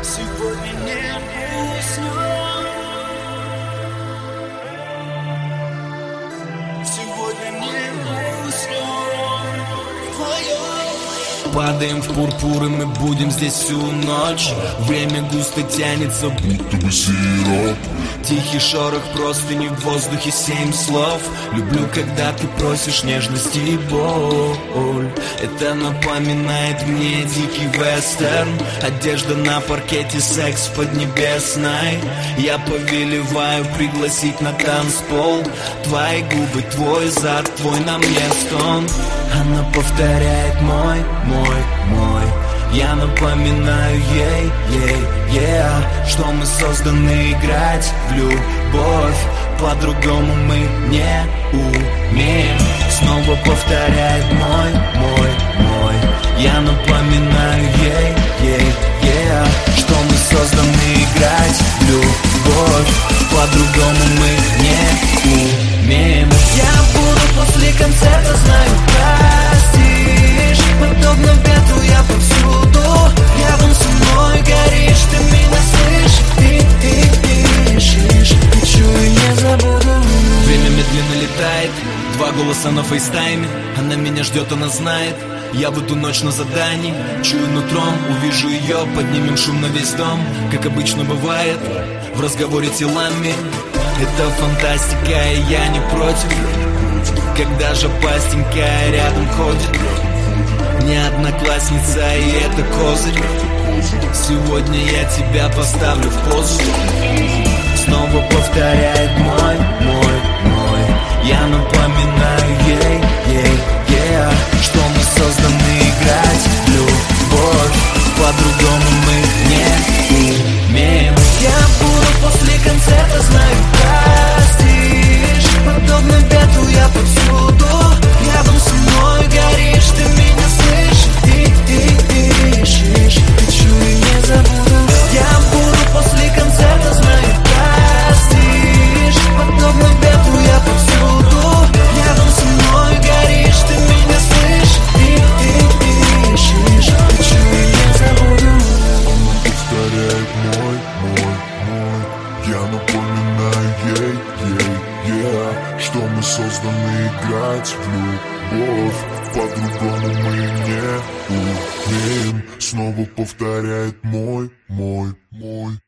Сегодня не уснем. Сегодня не уснем вдвоем. Падаем в пурпур, и мы будем здесь всю ночь. Время густо тянется, будто бы сироп. Тихий шорох простыни, в воздухе 7 слов. Люблю, когда ты просишь нежности и боль. Это напоминает мне дикий вестерн. Одежда на паркете, секс в Поднебесной. Я повелеваю пригласить на танцпол. Твои губы, твой зад, твой на мне стон. Она повторяет мой. Я напоминаю ей, что мы созданы играть в любовь. По-другому мы не умеем. Снова повторяет мой. Я напоминаю ей, что мы созданы играть в любовь. По-другому мы не умеем. Я буду после концерта, знаю, простишь. Подобно ветру я повсюду. Рядом со мной горишь, ты меня слышишь. Ты дышишь, хочу и не забуду. Время медленно летает, 2 голоса на фейстайме. Она меня ждет, она знает. Я в эту ночь на задании. Чую нутром, увижу ее, поднимем шум на весь дом. Как обычно бывает, в разговоре телами. Это фантастика, и я не против. Когда же пастенькая рядом ходит. Не одноклассница, и это козырь. Сегодня я тебя поставлю в позу. Снова повторяет мой. Я напоминаю ей, что мы созданы играть в любовь. По-другому мы не умеем. Я буду после концерта, знаю, простишь. Подобно ветру я повсюду. Рядом со мной горишь, ты меня слышишь. Ты дышишь, хочу и не забуду. Я буду после концерта, знаю, простишь. Подобно ветру я повсюду. Рядом со мной горишь, ты меня слышишь. Ты дышишь, хочу и не забуду. Повторяет мой. Я напоминаю ей, что мы созданы играть в любовь. По-другому мы не умеем. Снова повторяет мой.